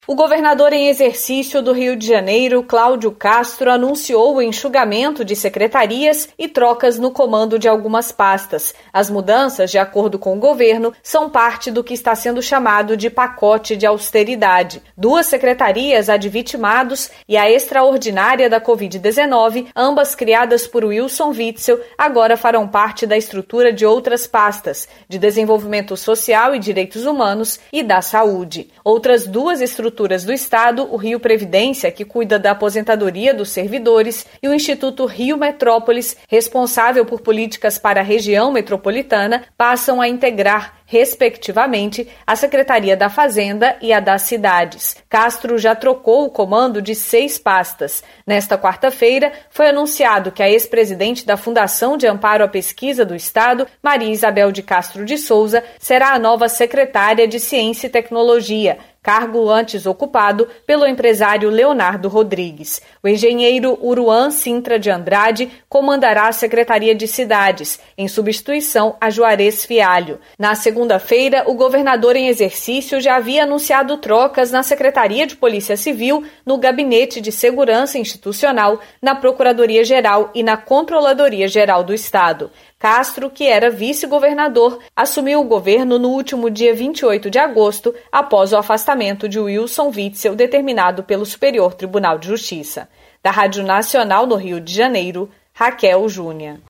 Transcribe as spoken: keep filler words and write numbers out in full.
O governador em exercício do Rio de Janeiro, Cláudio Castro, anunciou o enxugamento de secretarias e trocas no comando de algumas pastas. As mudanças, de acordo com o governo, são parte do que está sendo chamado de pacote de austeridade. Duas secretarias, a de vitimados e a extraordinária da covid dezenove, ambas criadas por Wilson Witzel, agora farão parte da estrutura de outras pastas, de desenvolvimento social e direitos humanos e da saúde. Outras duas estruturas do Estado, o Rio Previdência, que cuida da aposentadoria dos servidores, e o Instituto Rio Metrópolis, responsável por políticas para a região metropolitana, passam a integrar, respectivamente, a Secretaria da Fazenda e a das Cidades. Castro já trocou o comando de seis pastas. Nesta quarta-feira, foi anunciado que a ex-presidente da Fundação de Amparo à Pesquisa do Estado, Maria Isabel de Castro de Souza, será a nova secretária de Ciência e Tecnologia, cargo antes ocupado pelo empresário Leonardo Rodrigues. O engenheiro Uruan Sintra de Andrade comandará a Secretaria de Cidades, em substituição a Juarez Fialho. Na segunda-feira, o governador em exercício já havia anunciado trocas na Secretaria de Polícia Civil, no Gabinete de Segurança Institucional, na Procuradoria-Geral e na Controladoria-Geral do Estado. Castro, que era vice-governador, assumiu o governo no último dia vinte e oito de agosto, após o afastamento de Wilson Witzel, determinado pelo Superior Tribunal de Justiça. Da Rádio Nacional no Rio de Janeiro, Raquel Júnior.